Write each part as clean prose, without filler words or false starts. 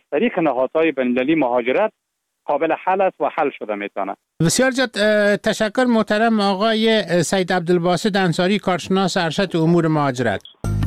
طریق نهادهای بین‌المللی مهاجرت قابل حل است و حل شده میتونه. بسیار زیاد تشکر محترم آقای سید عبدالباسط انصاری، کارشناس ارشد امور مهاجرت.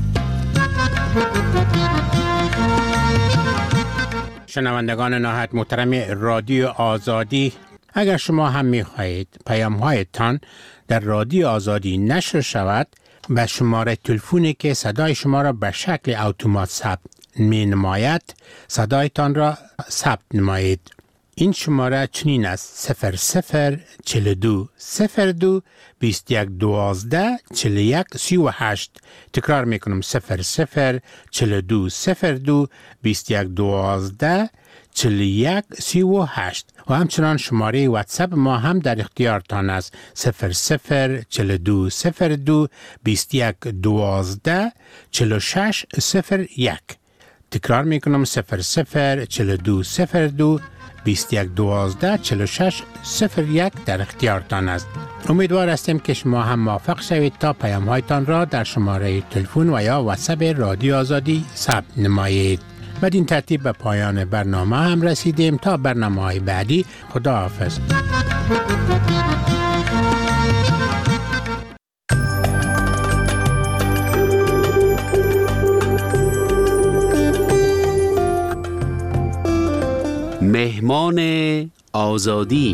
شنوندگان نهایت محترم رادیو آزادی، اگر شما هم می‌خواهید پیام‌هایتان در رادیو آزادی نشر شود، به شماره تلفنی که صدای شما را به شکل اتومات ثبت می‌نماید صدایتان را ثبت نمایید. این شماره چنین است: 0042 02 21 12 41 38. تکرار میکنم: 0042 02 21 12 41 38. و همچنان شماره واتساپ ما هم در اختیارتان است: 0042 02 21 12 46 01. تکرار میکنم: 0042 02 21 12 46 01 در اختیارتان است. امیدوار هستیم که شما هم موفق شوید تا پیام‌هایتان را در شماره تلفن و یا واتساپ رادیو آزادی ثبت نمایید. بدین ترتیب به پایان برنامه هم رسیدیم. تا برنامه‌های بعدی، خداحافظ. مهمان آزادی.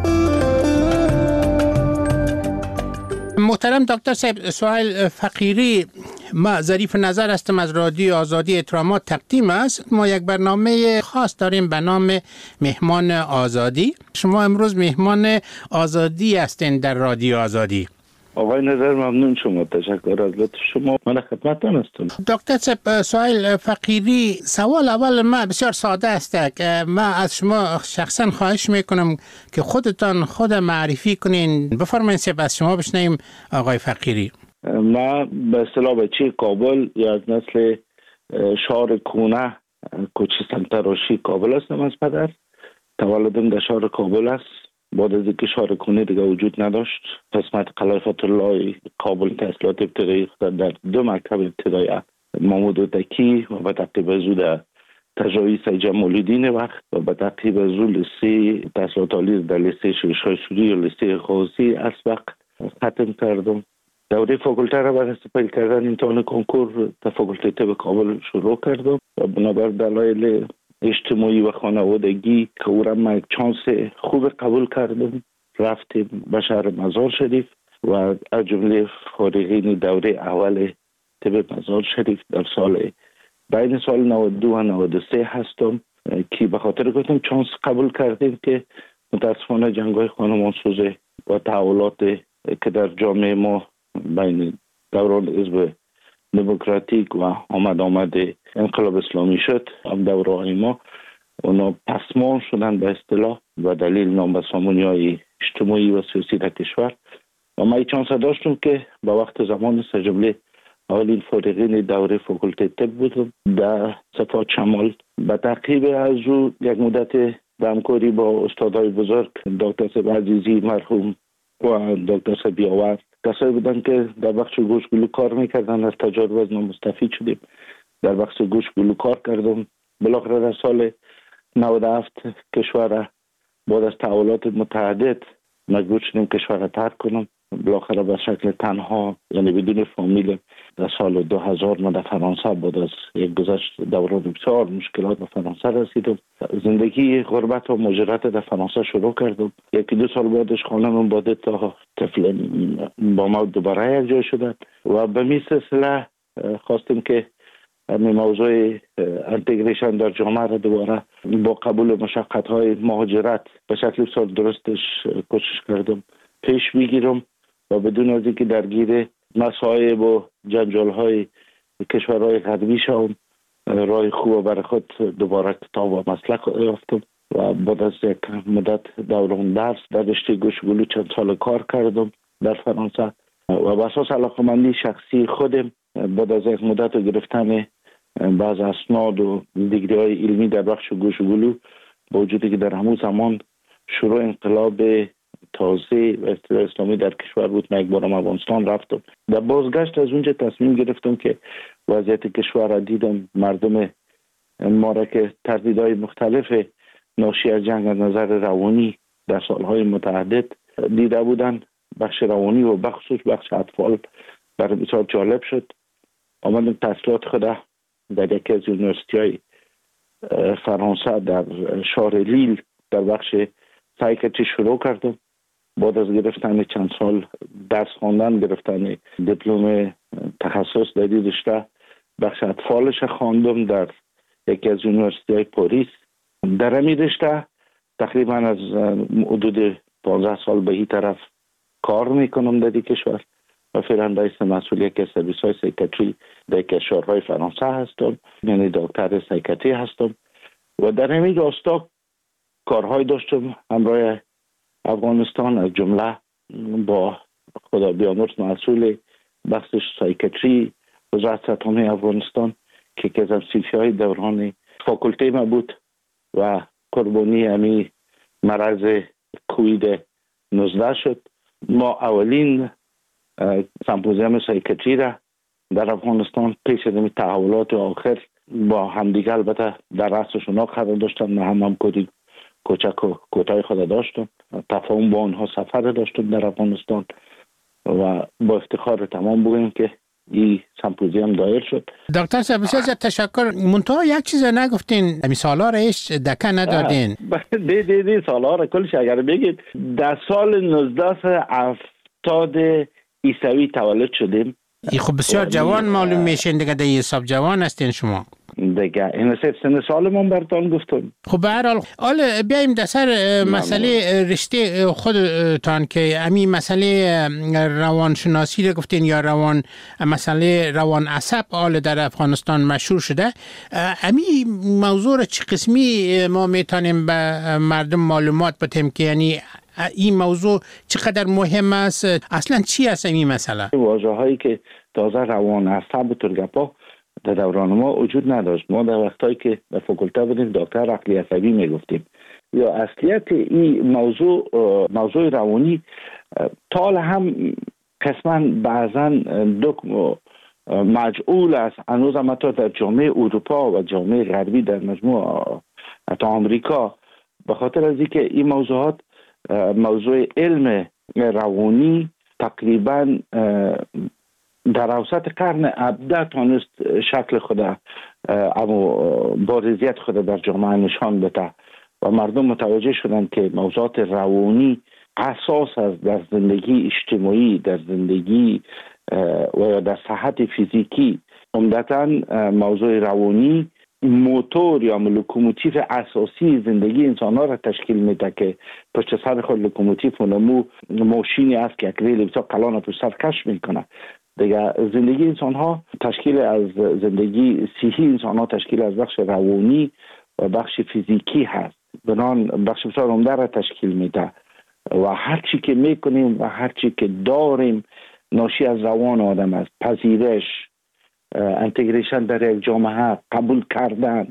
محترم دکتر صاحب، سوال فقیری، ما ظریف نظر هستم از رادیو آزادی احترامات تقدیم است. ما یک برنامه خاص داریم به نام مهمان آزادی. شما امروز مهمان آزادی هستین در رادیو آزادی. آقای نظر ممنون شما، تشکر از لطف شما. من خدمتتان هستم. دکتر صاحب، سوال فقیری، سوال اول ما بسیار ساده است که ما از شما شخصا خواهش میکنم که خود معرفی کنین. بفرمایید سپس از شما بشنویم آقای فقیری. ما به اصطلاح بچه کابل یا از نسل شهر کونه کوچه سنتراشی کابل هستم. از پدر تولدم در شهر کابل است. بعد از اینکه شهر کونه دیگه وجود نداشت، قسمت قلعه فتح الله کابل تحصیلات ابتدایی در 2 مکتب ابتدایی محمود وتکی و به تعقیب از او در تجاوی سید جمال الدین وقت و به تعقیب از او لیسه تحصیلات عالی در لیسه شاه سوری و لیسه غازی اسبق ختم کردم. دوره فاکولته را برای سپری کردن امتحان کنکور در فاکولته طب کابل شروع کردم و بنابر دلایل اجتماعی و خانوادگی که او را من چانس خوب قبول کردم، رفتیم به شهر مزار شریف و از جمله فارغین دوره اول طب مزار شریف در سال بین سال 92 و 93 هستم که به خاطر گفتم چانس قبول کردیم که متاسفانه جنگ‌های خانمانسوز و تحولات که در جامعه ما بین دوران حزب دموکراتیک و آمد انقلاب اسلامی شد، هم دوره‌های ما اونا پسمان شدن به اصطلاح و دلیل نابسامانی‌های اجتماعی و سیاسی در کشور و من چانس داشتم که با وقت زمان سجمله اولین فارغین دوره فاکولته طب بودم در صفات شمال. به تعقیب از او یک مدت به همکاری با استادای بزرگ دکتر صاحب عزیزی مرحوم و دکتر صاحب بیاور، کسایی بودن که در بخش گوش گلو کار میکردن. از تجارب از مستفید شدیم. در بخش گوش گلو کار کردم. بالاخره در سال 97 کشور بعد از تحولات متعدد مجبور شدیم کشور را ترک کنم. بالاخره به شکل تنها، یعنی بدون فامیل، در سال 2000 من در فرانسه بعد از یک گذشت دوران بسیار مشکلات به فرانسه رسیدم. زندگی غربت و مهاجرت در فرانسه شروع کردم. 1-2 سال بعدش خانمم بعد تا طفل با ما دوباره یک جای شدن و به می سلسله خواستیم که همین موضوع انتگریشن در جامعه را دوباره با قبول مشقت‌های مهاجرت به شکل بسیار درستش کوشش کردم پیش بگیرم و بدون از اینکه درگیر مصائب و جنجال‌های کشورهای غربی شوم، راه خوب برای خود دوباره کتاب و مسلک یافتم و بعد از یک مدت دوران درس در رشته گوش گلو چند سال کار کردم در فرانسه و به اساس علاقه‌مندی شخصی خودم بعد از یک مدت گرفتن بعض اسناد و دیگری‌های علمی در بخش گوش گلو، با وجودی که در همون زمان شروع انقلاب تازه و اسلامی در کشور بود، من یک بارم افغانستان رفتم. در بازگشت از اونجا تصمیم گرفتم که وضعیت کشور را دیدم، مردم ما را که تردیدهای مختلف ناشی از جنگ از نظر روانی در سالهای متعدد دیده بودن. بخش روانی و بخصوص بخش اطفال برای بسیار جالب شد. آمدم تحصیلات خود در یکی از یونیورسیتی‌های فرانسه در شهر لیل در بخش سایکاتری شروع کردم. بعد از گرفتن چند سال درس خواندن، گرفتن دیپلم تخصص در این رشته، بخش اطفالش خواندم در یکی از یونیورسیتی‌های پاریس. در همین رشته تقریبا از حدود 15 سال به این طرف کار میکنم در این کشور و فعلا رئیس مسئول یکی از سرویس‌های سایکاتری در کشورهای فرانسه هستم، یعنی دکتر سایکاتری هستم و در همین راستا کارهای داشتم همراه افغانستان، از جمله با خدا بیامرز مسئول بخش سایکاتری وزارت صحت عامه افغانستان که یکی از همسیفی‌های دوران فاکولته ما بود و قربانی همین مرض کووید 19 شد. ما اولین سمپوزیوم سایکاتری را در افغانستان پیش از این تحولات آخر با همدیگه البته در رأس شناق قرار داشتم، نه همکاری کوچک و کوتاه خود داشتم، تفاهم با آنها سفر داشتم در افغانستان و با افتخار تمام بگویم که این سمپوزیوم دایر شد. دکتر صاحب بسیار تشکر. منتها یک چیز نگفتین، امی سالا را هیچ دکه ندادین. دی سالا را کلش اگر بگید در سال 1970 عیسوی تولد شدیم. خب بسیار جوان معلوم میشین دیگه، در حساب جوان هستین شما دیگه. این سن سالمون براتون گفتم. خب به هر حال بیایم در سر مسئله رشته خودتان که امی مسئله روانشناسی رو گفتین یا مسئله روان عصب حال در افغانستان مشهور شده. امی موضوع رو چه قسمی ما میتونیم به مردم معلومات بدیم که یعنی این موضوع چقدر مهم است، اصلا چی است این مسئله؟ واژه هایی که تازه روان عصب ترگپا در دوران ما وجود نداشت. ما در وقتایی که در فاکولته بودیم دکتر عقلی عصبی میگفتیم. یا اصلیت این موضوع روانی تال هم قسما بعضا مجعول است. هنوز هم حتی در جامعه اروپا و جامعه غربی در مجموع حتی آمریکا به خاطر از اینکه این موضوعات موضوع علم روانی تقریبا در اوسط قرن 17 تانست شکل خود اما بارزیت خود در جامعه نشان بده و مردم متوجه شدند که موضوعات روانی اساس است در زندگی اجتماعی، در زندگی و یا در صحت فیزیکی. عمدتاً موضوع روانی موتور یا لوکوموتیو اساسی زندگی انسان ها را تشکیل میده که پشت سر خود لوکوموتیو و ماشینی است که یک ریل بسیار کلان پشت سر کش میکنه دیگه. زندگی انسان ها تشکیل از زندگی صحی انسان ها تشکیل از بخش روانی و بخش فیزیکی هست. بنان بخش بسیار عمده را تشکیل میده و هر چی که میکنیم و هر چی که داریم ناشی از روان آدم است. پذیرش، انتگریشن در یک جامعه، قبول کردن،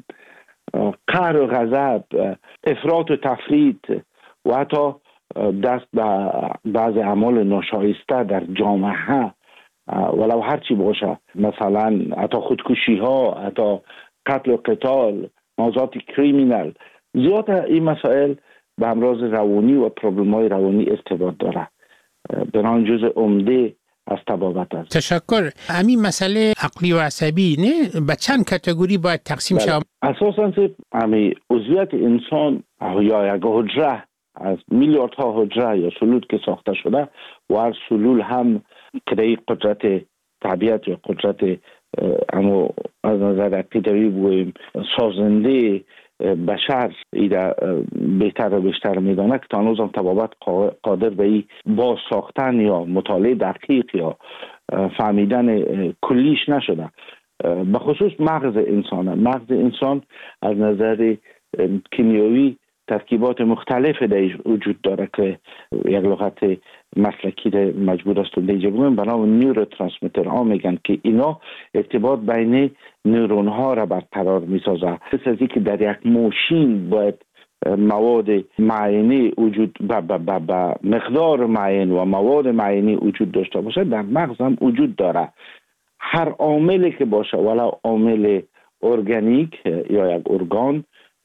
قهر و غضب، افراط و تفریط و حتی دست به بعض اعمال ناشایسته در جامعه ولو هر چی باشه، مثلا حتی خودکشی ها، حتی قتل و قتال، موضوعات کریمینال. زیاد این مسائل به امراض روانی و پروبلم های روانی ارتباط داره. بنابراین جزء عمده از طبابت است. تشکر. همین مسئله عقلی و عصبی نه به چند کاتگوری باید تقسیم شود؟ اساساً همین عضویت انسان یا یک حجره از میلیاردها حجره یا سلول که ساخته شده و هر سلول هم که قدرت طبیعت یا قدرت اما از نظر عقیدوی بگوییم سازنده بشر ایده بهتر و بیشتر میدانه که تا هنوز هم طبابت قادر به این باز ساختن یا مطالعه دقیق یا فهمیدن کلیش نشده. به خصوص مغز انسان از نظر کیمیایی ترکیبات مختلف در وجود داره که یک لغت مسلکی مجبور است دیگه بگویم به نام نیوروترانسمیتر ها میگن که اینا ارتباط بین نورون ها را برقرار میسازه. مثل از که در یک ماشین باید مواد معینی وجود با مقدار معین و مواد معینی وجود داشته باشه، در مغز هم وجود داره. هر عاملی که باشه، ولو عامل ارگانیک یا یک ارگان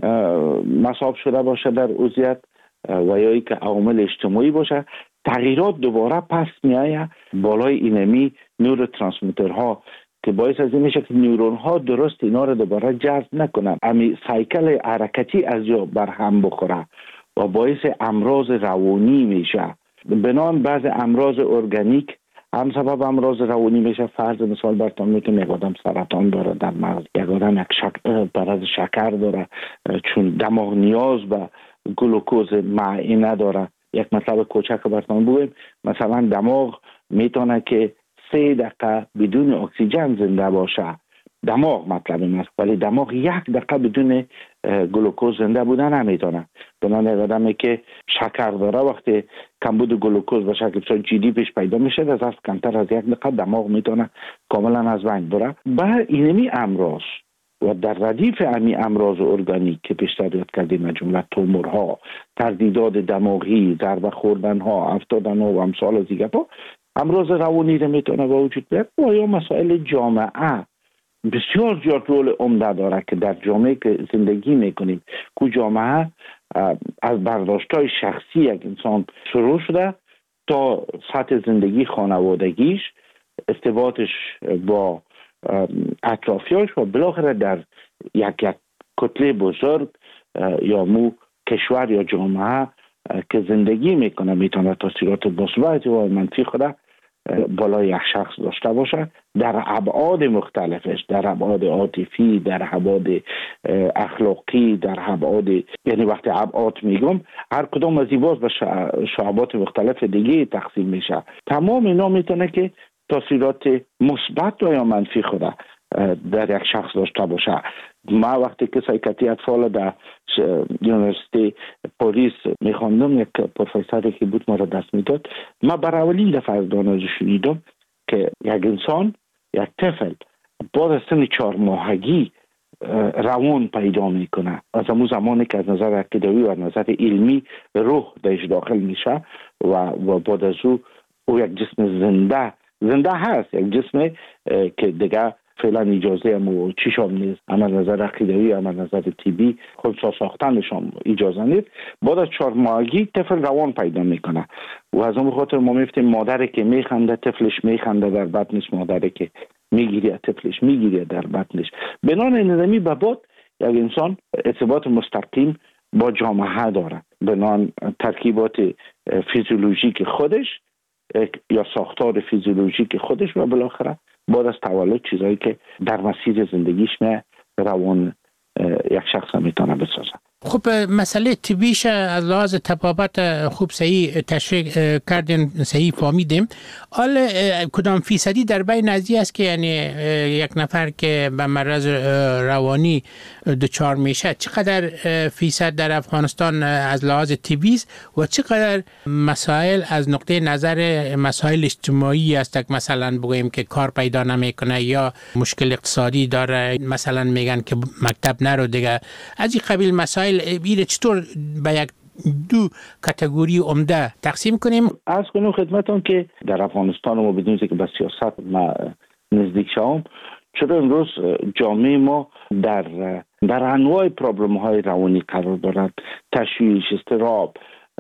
مصاب شده باشه در عضویت و یا ای که عوامل اجتماعی باشه، تغییرات دوباره پس میایه بالای اینمی نوروترانسمیترها که باعث از این میشه که نورون ها درست اینا رو دوباره جذب نکنن، امی سایکل حرکتی از جا برهم بخوره و باعث امراض روانی میشه. بنان بعض امراض ارگانیک هم سبب امراض روانی میشه. فرض مثال براتون میگم، یک آدم سرطان داره در مغز، یک آدم یک مرض شکر داره چون دماغ نیاز به گلوکوز معی نداره. یک مطلب کوچک براتون بگم، مثلا دماغ میتونه که 3 دقیقه بدون اکسیژن زنده باشه، دماغ مطلب است، ولی دماغ 1 دقیقه بدون گلوکوز زنده بودن نمیتونه. بنابراین یک آدمی که شکر داره وقتی کمبود گلوکوز به شکل بسیار جدی پیش پیدا میشه، از کمتر از 1 دقیقه دماغ میتونه کاملا از بین بره. به اینمی امراض و در ردیف امی امراض ارگانیک که پیشتر یاد کردیم، از جمله تومورها، تردیدات دماغی، ضربه خوردنها، افتادنها و امثال دیگر امراض روانی رو میتونه به وجود بیاره. و یا مسائل جامعه بسیار زیاد رول عمده داره که در جامعه که زندگی میکنیم، که جامعه از برداشت‌های شخصی یک انسان شروع شده تا سطح زندگی خانوادگیش، ارتباطش با اطرافیانش و بالاخره در یک کتله بزرگ یا کشور یا جامعه که زندگی میکنه میتونه تاثیرات مثبت و منفی خود بالای یک شخص داشته باشه در ابعاد مختلفش، در ابعاد عاطفی، در ابعاد اخلاقی، در ابعاد، یعنی وقتی ابعاد میگم هر کدام از این باز به شعبات مختلف دیگه تقسیم میشه. تمام اینا میتونه که تاثیرات مثبت یا منفی خود در یک شخص داشته باشه. ما وقتی که سایکاتری اطفال در یونیورسیتی پاریس میخواندم، یک پروفسوری که بود ما را دست میداد، ما برای اولین دفعه از دانش شنیدم که یک انسان، یک طفل بعد از سن 4 ماهگی روان پیدا میکنه. از همون زمانی که از نظر عقیدوی و از نظر علمی روح درش داخل میشه و بعد از او یک جسم زنده هست، یک جسم که دیگه فعلا اجازه هم چیشام نیست، اما نظر عقیدوی اما نظر طبی خودسا ساختنشان اجازه نیست. بعد از 4 ماهگی طفل روان پیدا میکنه و از اون خاطر ما میفتیم مادری که میخنده طفلش میخنده در بطنش، مادری که میگیره طفلش میگیره در بطنش. بنان نظامی به بعد یک انسان ارتباط مستقیم با جامعه داره، بنان ترکیبات فیزیولوژیک خودش یا ساختار فیزیولوژیک خودش و بالاخره بعد از تولد چیزایی که در مسیر زندگیش روان یک شخص میتونه بسازه. خب مسئله طبیش از لحاظ طبابت خوب صحیح تشریح کردین، صحیح فهمیدیم. حالا کدام فیصدی در بین ازی است که یعنی یک نفر که به مرض روانی دچار میشه چقدر فیصد در افغانستان از لحاظ طبی است و چقدر مسائل از نقطه نظر مسائل اجتماعی است، مثلا بگوییم که کار پیدا نمیکنه یا مشکل اقتصادی داره، مثلا میگن که مکتب نرو دیگه، از این قبیل مسائل بیره چطور به یک 2 کاتگوری عمده تقسیم کنیم؟ از کنم خدمتون که در افغانستان ما بدون که به سیاست ما نزدیک شوم، چرا امروز جامعه ما در انواع پرابلم های روانی قرار دارد، تشویش، اضطراب،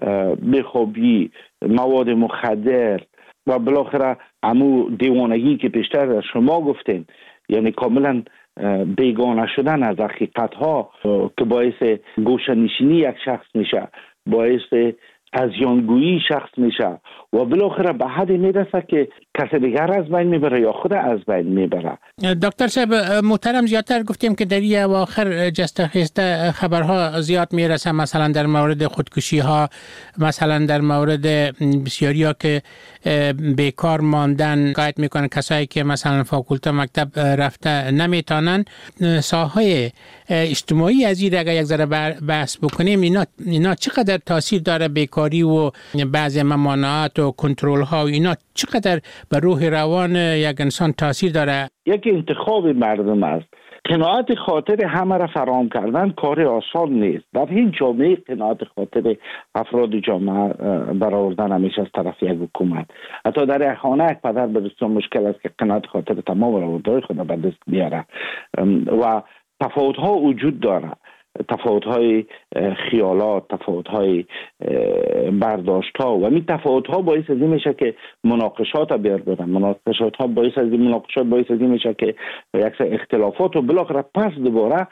بیخوابی، مواد مخدر و بالاخره همون دیوانگی که پیشتر شما گفتین، یعنی کاملا بیگانه شدن از حقیقت ها که باعث گوشه‌نشینی یک شخص میشه، باعث از یانگویی شخص میشه و بالاخره به حدی میرسه که کسی دیگر از بین میبره یا خود از بین میبره. دکتر صاحب محترم، زیادتر گفتیم که در این اواخر جسته خسته خبرها زیاد میرسه، مثلا در مورد خودکشی ها، مثلا در مورد بسیاری ها که بیکار ماندن، قاید میکنن کسایی که مثلا فاکولته مکتب رفته نمیتونن. ساحه اجتماعی از این اگر یک ذره بحث بکنیم، اینا چقدر تاثیر داره؟ بیکاری و بعضی ممانعات و کنترل ها و اینا چقدر به روح روان یک انسان تاثیر داره؟ یک انتخاب مردم است. قناعت خاطر همه را فراهم کردن کار آسان نیست. در این جامعه قناعت خاطر افراد جامعه برآوردن همیشه از طرف یک حکومت. حتی در خانه یک پدر بسیار مشکل است که قناعت خاطر تمام روابط خود به دست بیاره و تفاوت‌ها وجود داره، تفاوت‌های خیالات، تفاوت‌های برداشت‌ها و این تفاوت‌ها باعث از این میشه که مناقشات بیار بدن. مناقشات‌ها باعث از این میشه که یک سری اختلافات و بالاخره پس دوباره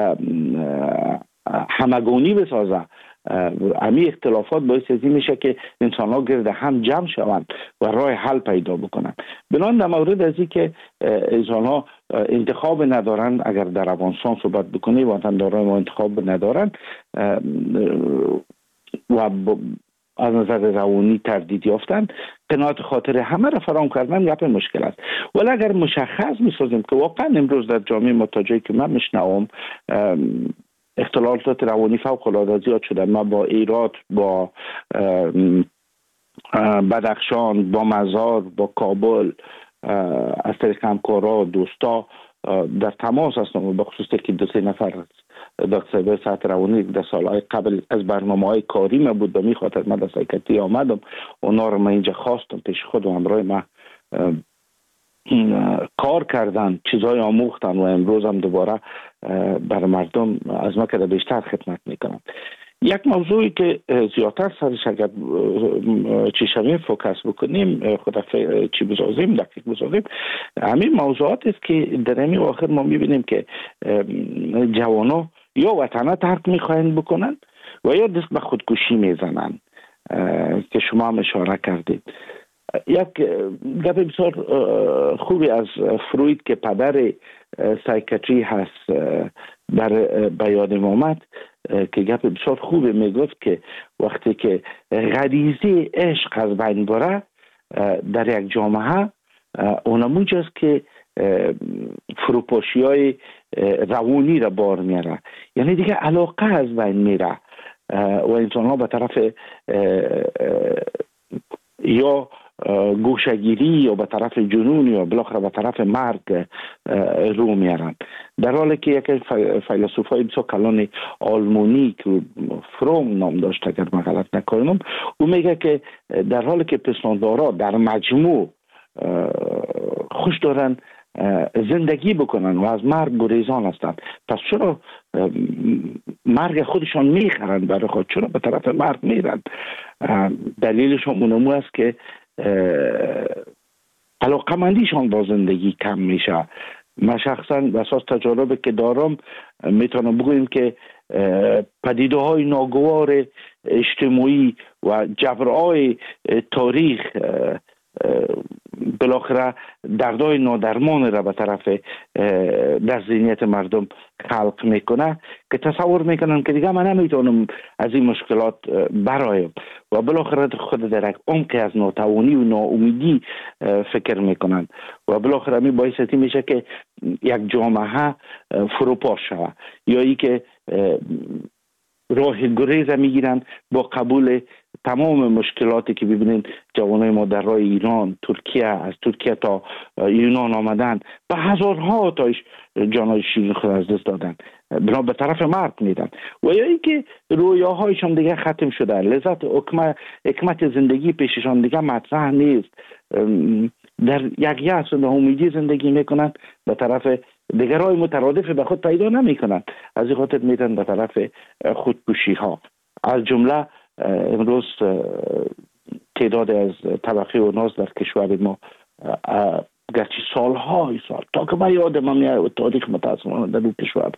همگونی بسازه. امی اختلافات باعث از این میشه که انسان‌ها گرد هم جمع شوند و راه حل پیدا بکنن. بنابراین در مورد از این که انسان‌ها انتخاب ندارن، اگر در افغانستان صحبت بکنی وطنداران ما انتخاب ندارن و از نظر روانی تردید یافتن، قناعت خاطر همه را فرام کردن گپ مشکل است. ولی اگر مشخص می‌سازیم که واقعا امروز در جامعه ما تا جایی که من میشنوم اختلالات روانی فوق‌العاده زیاد شده، ما با ایرات، با بدخشان، با مزار، با کابل از طریق همکارا دوستا در تماس هستم و بخصوص که 2-3 نفر دکتر صحت روانی در سالهای قبل از برنامه‌های کاری ما بود و می خاطر من در سایکاتری آمدم، اونا رو من اینجا خواستم پیش خود و همراه ما کار کردن، چیزای آموختن و امروز هم دوباره بر مردم از ما که بیشتر خدمت میکنن. یک موضوعی که زیادتر سرش اگر چی شویم فوکس بکنیم، خود چی بسازیم، دقیق بسازیم، همین موضوعات است که در همین آخر ما میبینیم که جوانا یا وطنه ترک میخواهند بکنن و یا دست به خودکشی میزنن که شما هم اشاره کردید. یک گپ بسیار خوبی از فروید که پدر سایکاتری هست به یادم آمد که گپ بسیار خوبی میگفت که وقتی که غریزه عشق از بین بره در یک جامعه، اونمونجاست که فروپاشی های روانی را بار میاره، یعنی دیگه علاقه از بین میره و انسان ها به طرف یا گوشگیری یا به طرف جنون یا بالاخره به طرف مرگ رو میارن. در حالی که یک فیلسوفای بسیار کلان آلمانی که فروم نام داشت اگر من غلط نکنم، او میگه که در حالی که پستاندارا در مجموع خوش دارن زندگی بکنن و از مرگ گریزان هستند، پس چرا مرگ خودشان میخرن برای خود؟ چرا به طرف مرگ میرن؟ دلیلشون اونمو است که علاقمندیشان با زندگی کم میشه. من شخصا بساس تجاربی که دارم میتونم بگویم که پدیده های ناگوار اجتماعی و جبرهای تاریخ بالاخره دردای نادرمان را به طرف در ذهنیت مردم خلق میکنه که تصور میکنن که دیگه من نمیتونم از این مشکلات برایم و بالاخره خود در یک عمقی از ناتوانی و ناامیدی فکر میکنن و بالاخره می باعث میشه که یک جامعه فروپاش شود یا ای که راه گریز میگیرن با قبول تمام مشکلاتی که ببینین جوانای ما در راه ایران، ترکیه، از ترکیه تا یونان آمدن و هزارها تاش جانای شیرین خود از دست دادن، بنا به طرف مرگ میدن و یا ای که رویاهایشان دیگه ختم شده، لذت حکمت زندگی پیششان دیگه مطرح نیست، در یک یأس و امیدی زندگی میکنن، به طرف دیگرای مترادف به خود پیدا نمیکنن، از این خاطر میرن به طرف خودکشی ها. از جمله امروز تعداد از طبقه و ناز در کشور ما گرچه سالهای سال تا که من یادم میاد و تاریخ متاسفانه در اون کشور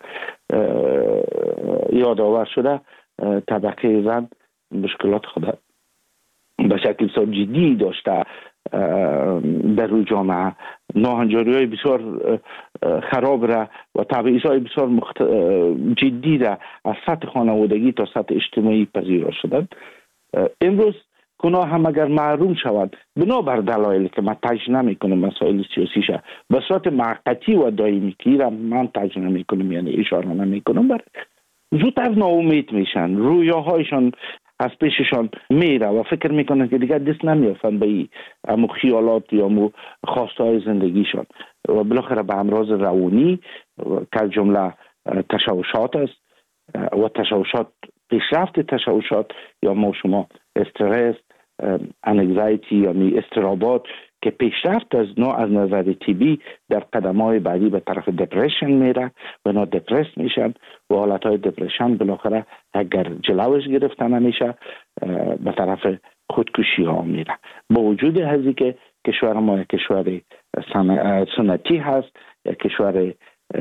یادآور شده، طبقه زن مشکلات خود به شکل بسیار جدی داشته در روی جامعه، ناهنجاری های بسیار خراب را و تبعیض های بسیار جدی را از سطح خانوادگی تا سطح اجتماعی پذیرا شدند. امروز گناه هم اگر محروم شود بنابر دلایلی که من تجزیه نمیکنم مسائل سیاسی شه به صورت موقتی و دائمی که را من تجزیه نمیکنم، یعنی اشاره نمیکنم، زودتر ناامید میشن، رویاهایشان از پیششان میره و فکر میکنن که دیگر دست نمیافن به امو خیالات یا امو خواسته های زندگیشان و بالاخره به امراض روانی که جمله تشوشات است و تشوشات، پیشرفت تشوشات یا ما شما استرس، انگزایتی یا اضطرابات که پیشرفت از نظر طبی در قدم‌های بعدی به طرف دپرشن میره و اینا دپرس میشن و حالتهای دپرشن بالاخره اگر جلوش گرفته نمیشه به طرف خودکشی ها میره. با وجود هزی که کشور ما یک کشور سنتی هست، یک کشور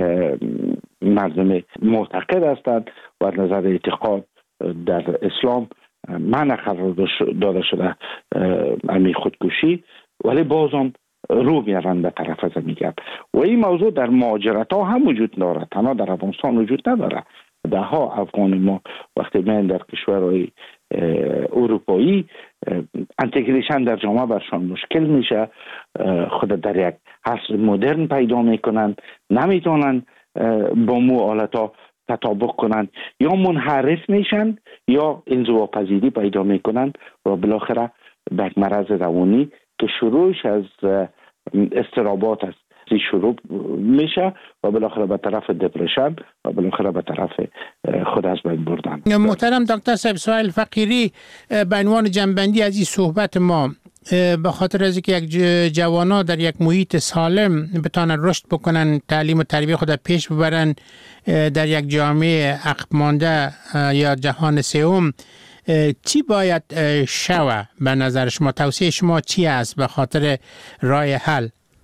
مردم معتقد هستند و از نظر اعتقاد در اسلام منع قرار داده شده امی خودکشی، ولی بازم رو میرن به طرف از میگن و این موضوع در مهاجرت ها هم وجود داره، تنها در افغانستان وجود نداره. ده ها افغان ما وقتی میان در کشورهای اروپایی انتگریشن در جامعه برشان مشکل میشه، خود در یک عصر مدرن پیدا میکنن، نمیتونن با مو آلتا تطابق کنن، یا منحرف میشن یا انزواپذیری پیدا میکنن و بالاخره به یک مرض روانی که شروعش از اضطرابات است شروع میشه و بالاخره به طرف دپرشن و بالاخره به طرف خود از بین بردن. محترم دکتر صاحب، سوال فقیری به عنوان جنبندی از این صحبت ما، به خاطر از اینکه یک جوانا در یک محیط سالم بتانن رشد بکنن، تعلیم و تربیت خود پیش ببرن در یک جامعه عقب مانده یا جهان سوم، چی باید شوه به نظر شما؟ توصیه شما چی است به خاطر راه حل؟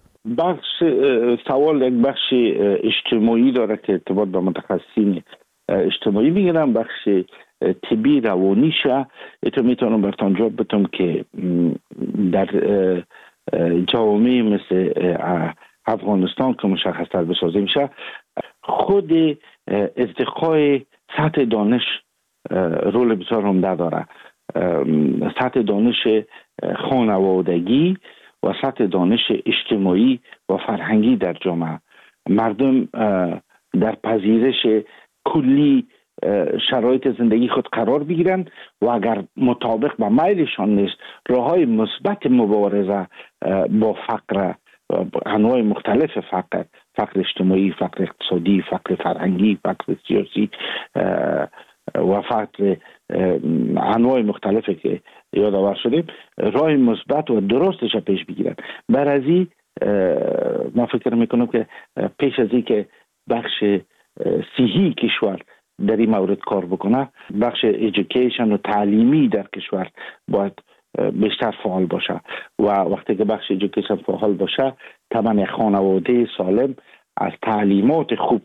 سوال یک بخش اجتماعی داره که ارتباط با متخصصین اجتماعی میگیرم، بخش طبی روانیشه. تو میتونم براتون جواب بدم که در جوامع مثل افغانستان که مشخص‌تر بسازیم میشه، خود ارتقای سطح دانش رول بسیار عمده داره. سطح دانش خانوادگی و سطح دانش اجتماعی و فرهنگی در جامعه، مردم در پذیرش کلی شرایط زندگی خود قرار بگیرن و اگر مطابق با میلشان نیست، راههای مثبت مبارزه با فقر، انواع مختلف فقر اجتماعی، فقر اقتصادی، فقر فرهنگی، فقر سیاسی و فقر انواع مختلفی که یادآور شدیم، راه مثبت و درستش پیش بگیرن. برازی ما فکر میکنم که پیش از این که بخش صحی کشور در این مورد کار بکنه، بخش ایژوکیشن و تعلیمی در کشور باید بیشتر فعال باشه و وقتی که بخش ایژوکیشن فعال باشه، طبعا یک خانواده سالم از تعلیمات خوب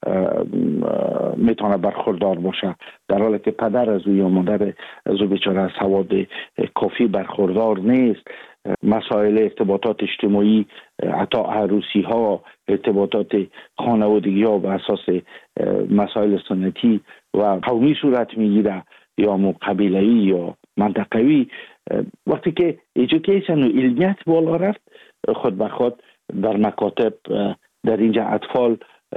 میتونه برخوردار باشه، در حالی که پدر از او یا مادر از او بیچاره از سواد کافی برخوردار نیست. مسائل ارتباطات اجتماعی، حتی عروسی ها، ارتباطات خانوادگی ها بر اساس مسائل سنتی و قومی صورت میگیره یا قبیله‌ای یا منطقوی. وقتی که ایژوکیشن و علمیت بالا رفت، خود به خود در مکاتب در اینجا اطفال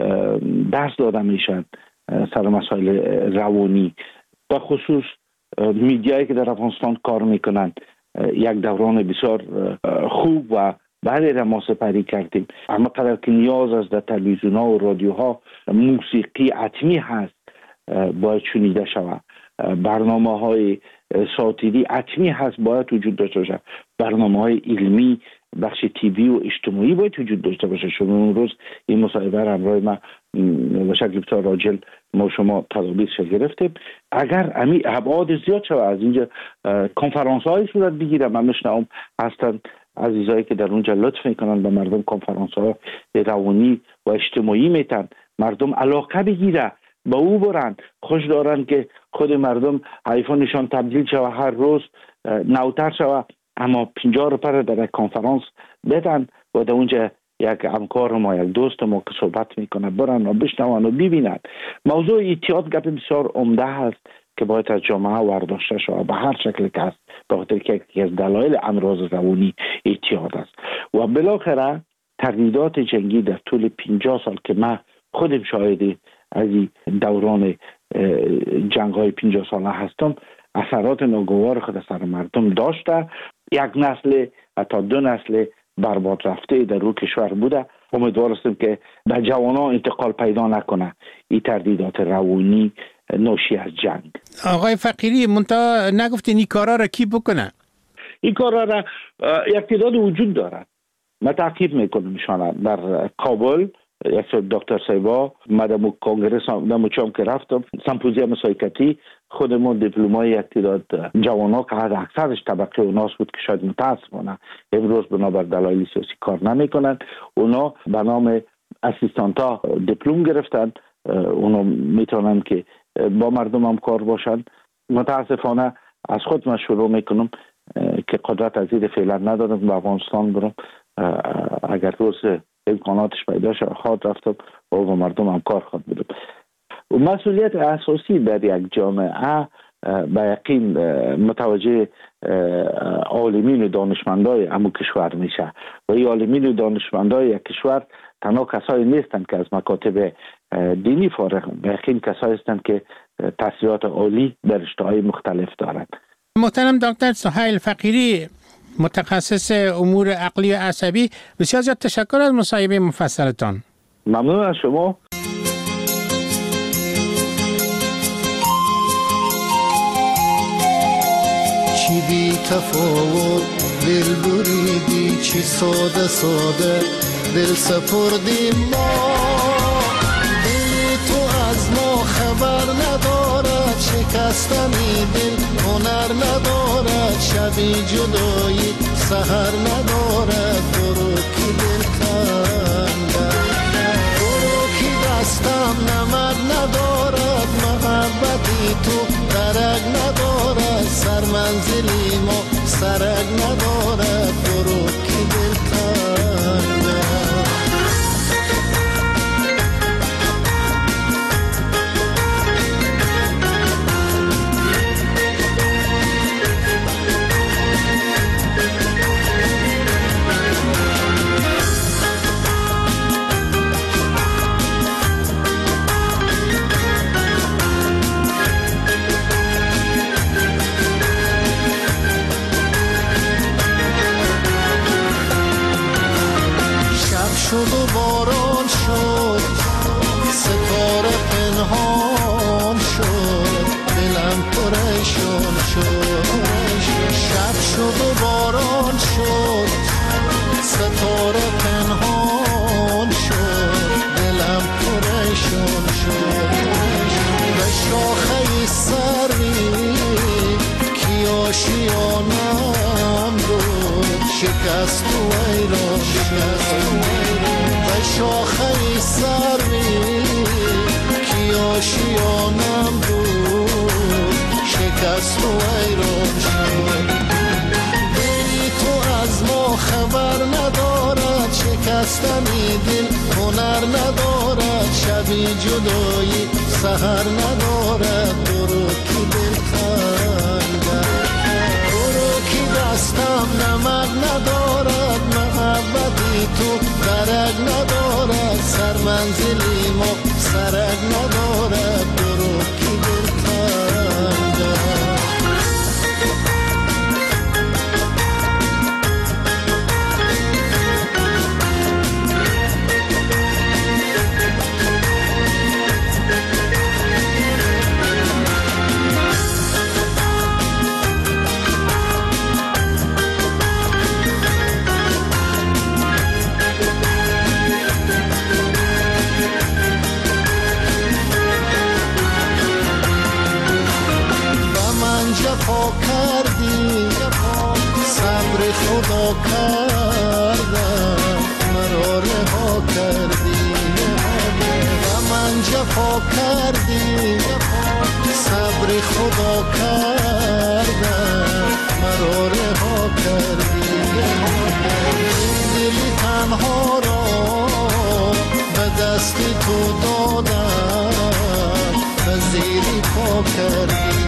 درس داده میشن سر مسائل روانی. به خصوص میدیایی که در افغانستان کار میکنن یک دوران بسیار خوب و بعد را ما سپری کردیم. اما قدر که نیاز است در تلویزیون ها و رادیوها موسیقی حتمی هست باید شنیده شود، برنامه های ساتیری حتمی هست باید وجود داشته باشه، برنامه های علمی بخش تیوی و اجتماعی باید وجود داشته باشه. اون روز این مصاحبه را همراه ما به شکل بسیار راجل ما شما تدابیرش گرفتیم. اگر امی ابعاد زیاد شود از اینجا کنفرانس های صورت بگیره، من میشنوم هستن عزیزایی که در اونجا لطف میکنن به مردم کنفرانس ها روانی و اجتماعی میتن، مردم علاقه بگیره با او برن، خوش دارن که خود مردم آیفونشان تبدیل شود هر روز نوتر شود، اما 50 روپیه در یک کنفرانس بدن و در اونجا یک همکار ما، یک دوست ما که صحبت میکنه برن و بشنون و ببینن. موضوع اعتیاد گپ بسیار عمده هست که باید از جامعه ورداشته شود به هر شکل که هست، به خاطر که یکی از دلایل امراض روانی اعتیاد است. و بالاخره تردیدات جنگی در طول 50 سال که من خودم شاهد از دوران جنگ های 50 ساله هستم، اثرات ناگوار خود سر مردم داشته. یک نسل حتی 2 نسل برباد رفته در روی کشور بوده. امیدوار هستم که به جوانان انتقال پیدا نکنه این تردیدات روانی ناشی از جنگ. آقای فقیری، منتها نگفتین این کارا را کی بکنه؟ این کار را یک تعداد وجود دارد. من تعقیب میکنم شان در کابل یک دکتر سیبا مدام کنگره نموچام که رفتم سمپوزیوم سایکاتی خودمون دیپلمای یک تعداد جوانا که اکثرش طبقه اوناس بود که شاید متاسفانه امروز بنابر دلایل سیاسی کار نمیکنن، اونا به نام اسیستانتا دیپلم گرفتن، اونا میتونن که با مردم هم کار باشن. متاسفانه از خود من شروع میکنم که قدرت از این فعلا ندارم به افغانستان برم، اگر روز امکاناتش پیدا شد خواهد رفتم و با مردم هم کار خواهد بدم. مسئولیت اساسی در یک جامعه به یقین متوجه عالمین و دانشمندای همون کشور میشه و این عالمین و دانشمندای یک کشور تنها کسایی نیستند که از مکاتب دینی فارغ، به یقین کسایی هستند که تحصیلات عالی در رشته‌های مختلف دارند. محترم دکتر سهیل فقیری، متخصص امور عقلی و عصبی، بسیار زیاد تشکر از مصاحبه مفصلتان. ممنون از شما. چی بی تفاوت دل بریدی، چی ساده ساده دل سپردیم ما، دل تو از ما خبر ندارد، شکستنی دل هنر ندارد، شبی جدایی سحر ندارد، برو کی دل کندد، برو کی دستم نمد ندارد، محبتی تو درک ندارد، سر منزلی ما سرک ندارد، برو کی دل کندد. شد و باران شد، ستاره پنهان شد، دلم پریشان شد، شب شد و باران شد، ستاره پنهان شد، دلم پریشان شد، به شاخه سری کی آشیانم بود، شکست و ویران شد، به شاخه سری کی آشیانم بود، شکست و ویران شد، دلی تو از ما خبر ندارد، شکستنی دل هنر ندارد، شبی جدایی سحر ندارد، برو کی دل کندد، برو کی دستم نمد ندارد، محبتی تو درک ندارد، سر منزلی ما سرک ندارد، برو کی دل کندد. جفا کردی، صبر خدا کردم، مرا رها کردی، و من جفا کردی، صبر خدا کردم، مرا رها کردی، دلی تنها را به دست تو دادم، به زیری پا کردی،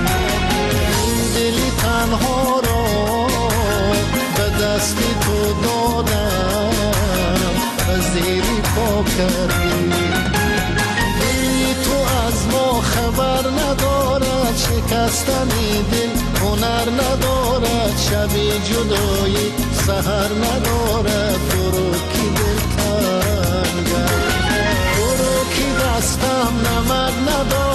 دلی تنها را به دست تو دادم، به زیری پا کردی، دلی تو از ما خبر ندارد، شکستنی دل هنر ندارد، شبی جدایی سحر ندارد، برو کی دل کندد، برو کی دستم نمد ندارد،